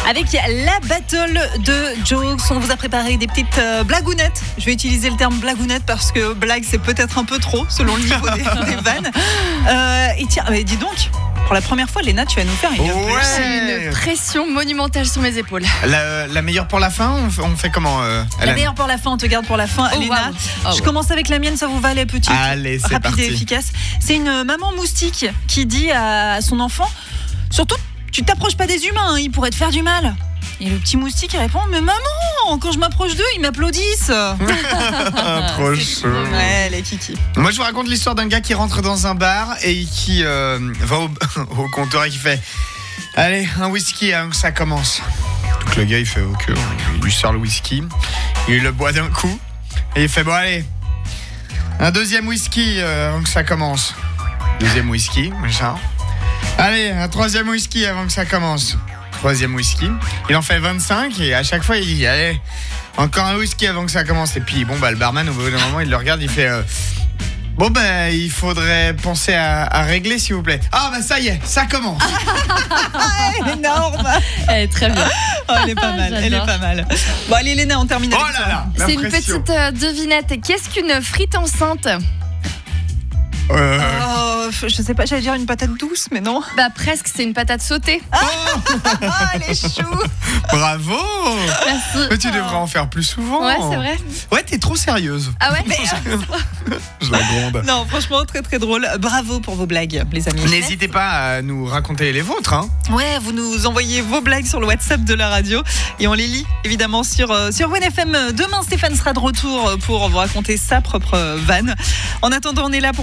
Avec la battle de jokes, on vous a préparé des petites blagounettes. Je vais utiliser le terme blagounette parce que blague c'est peut-être un peu trop selon le niveau des vannes. Et tiens, dis donc, pour la première fois, Léna, tu vas nous faire une J'ai une pression monumentale sur mes épaules. La meilleure pour la fin, on fait comment La meilleure pour la fin, on te garde pour la fin, Léna. Je commence avec la mienne, ça vous va, elle est petite. Allez, c'est rapide parti. et efficace. C'est une maman moustique qui dit à son enfant, surtout, tu t'approches pas des humains, ils pourraient te faire du mal. Et le petit moustique il répond, mais maman, quand je m'approche d'eux, ils m'applaudissent. Trop chou. Ouais, les kiki. Moi, je vous raconte l'histoire d'un gars qui rentre dans un bar et qui va au comptoir et qui fait « Allez, un whisky avant que ça commence ». Donc le gars, il fait « Ok », il lui sort le whisky, il le boit d'un coup et il fait « Bon, allez, un deuxième whisky avant que ça commence ». Deuxième whisky, machin. Allez, un troisième whisky avant que ça commence. Troisième whisky. Il en fait 25 et à chaque fois, il dit « Allez, encore un whisky avant que ça commence ». Et puis, le barman, au bout d'un moment, il le regarde, il fait bon, il faudrait penser à régler, s'il vous plaît. Ah, ça y est, ça commence. Énorme. Elle est très bien. Oh, elle est pas mal, elle est pas mal. Bon, allez, Léna, on termine avec Oh là là, C'est une l'impression. petite devinette. Qu'est-ce qu'une frite enceinte ? Oh, je sais pas, j'allais dire une patate douce, mais non. Presque, c'est une patate sautée. Ah, elle est chou. Bravo. Merci. Mais tu devrais en faire plus souvent. Ouais, c'est vrai. Ouais, t'es trop sérieuse. Ah ouais. Je la gronde. Non, franchement, très très drôle. Bravo pour vos blagues, les amis. N'hésitez pas à nous raconter les vôtres. Ouais, vous nous envoyez vos blagues sur le WhatsApp de la radio et on les lit évidemment sur WNFM. Demain, Stéphane sera de retour pour vous raconter sa propre vanne. En attendant, on est là pour